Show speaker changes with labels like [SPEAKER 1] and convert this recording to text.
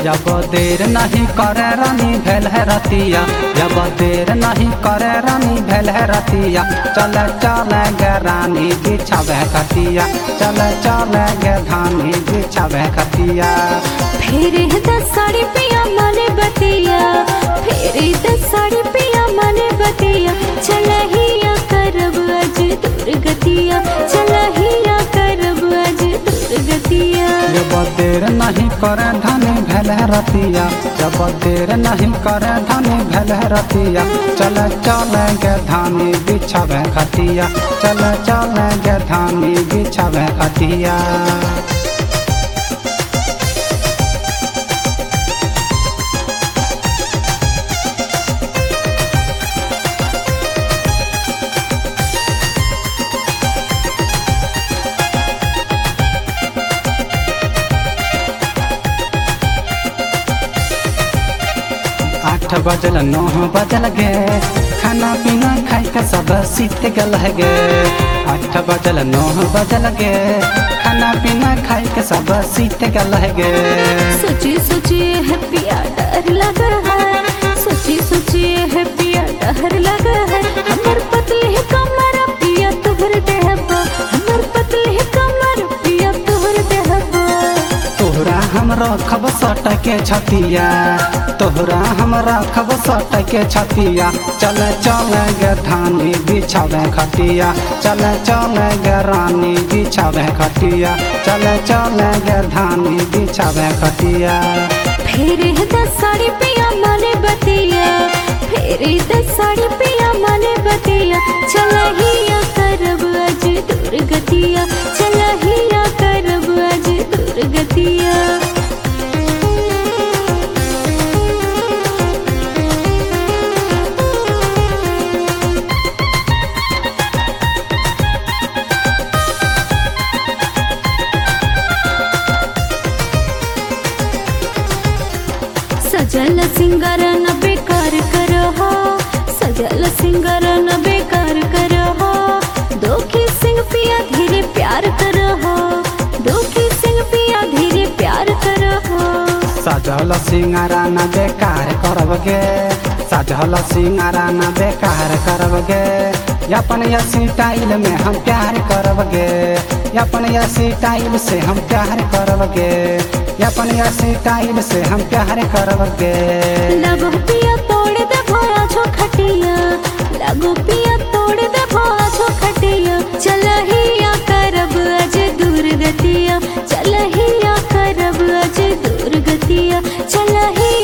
[SPEAKER 1] जब देर नहीं करे रानी भेल है रतिया, जब देर नहीं करे रानी भेल है रतिया। चले चले गे रानी बिछावे खटिया, चले चले गे धानी बिछावे खटिया।
[SPEAKER 2] फिर दस साड़ी पिया माने बतिया, फिर दस साड़ी पिया माने बतिया। चलहिया करब आज दुर्गतिया, चलहिया करब आज दुर्गतिया।
[SPEAKER 1] जब देर नहीं करे धानी भेल है रतिया, जब देर नहीं करे धानी भेल है रतिया। चले चले गे धानी बिछावे खटिया, चले चले गे धानी बिछावे खटिया। 8 बजल 9 बजल गे, खाना पीना खाई के सब सीत गल है गे। 8 बजल 9 बजल गे, खाना पीना खाई के सब सीत गल है गे।
[SPEAKER 2] सोची सोची है पिया डर लगा है, सोची सोची है पिया डर लगा है। हमर पतली है कमर पिया तुहर देहबा, हमर पतली है कमर पिया तुहर देहबा।
[SPEAKER 1] तोहरा हम रखब सट के छतिया, तोहरा हम रखब सट के छतिया। चले चले गे धानी बिछावे खटिया, चले चले गे रानी बिछावे खटिया, चले चले गे धानी बिछावे खटिया।
[SPEAKER 2] फिर दस साड़ी पिया माने बतिया, फिर दस साड़ी पिया माने बतिया। चलहिया करब आज दुर्गतिया, चलहिया करब आज दुर्गतिया। सजल सिंगार न बेकार करहो, सजल सिंगार न बेकार करहो। दोखी सिंह पिया धीरे प्यार करहो, दोखी सिंह पिया धीरे प्यार करहो।
[SPEAKER 1] सजल सिंगारा न बेकार करब गे, सजल सिंगारा न बेकार करब गे। अपन ऐसी स्टाइल में हम प्यार करब गे, अपन ऐसी स्टाइल से हम प्यार करब गे, अपन ऐसी स्टाइल से हम प्यार करब गे।
[SPEAKER 2] लगो पिया तोड़ दे भोरा छो खटिया, लगो पिया तोड़ दे भोरा छो खटिया। चलहिया करब आज दुर्गतिया, चलहिया करब आज दुर्गतिया। चलहिया